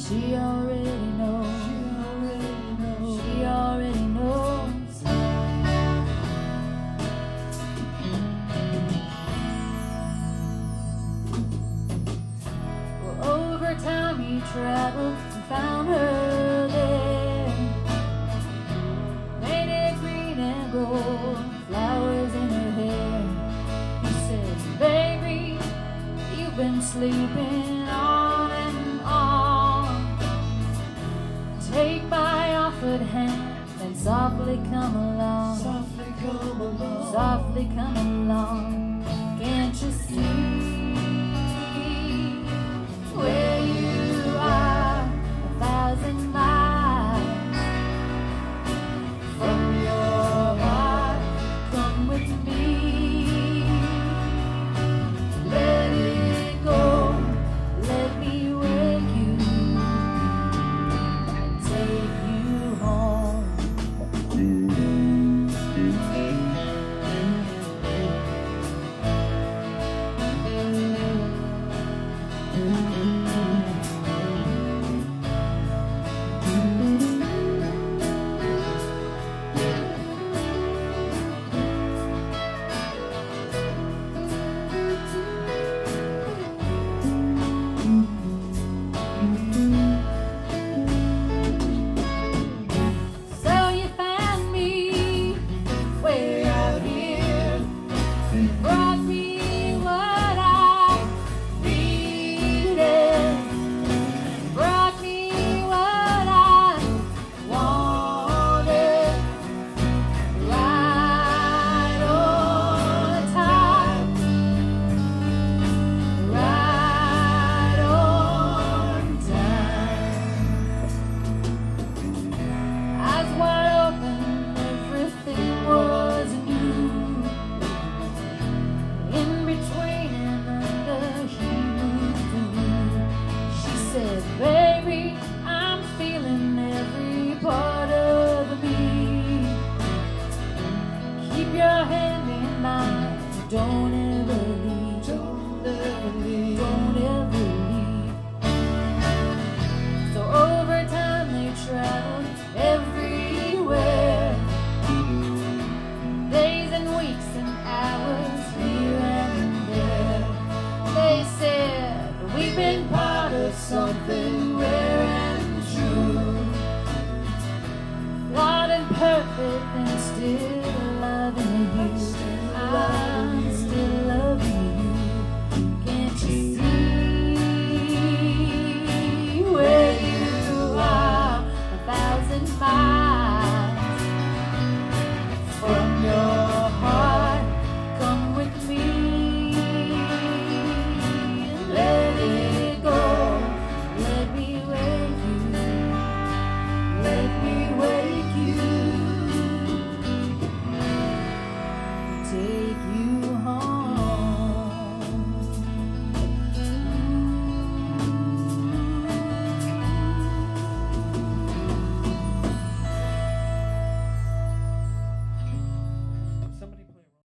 She already knows. She already knows. Well, over time he traveled and found her there. Painted green and gold, flowers in her hair. He said, baby, you've been sleeping on and on. Take my offered hand and softly come along. Softly come along. Softly come along.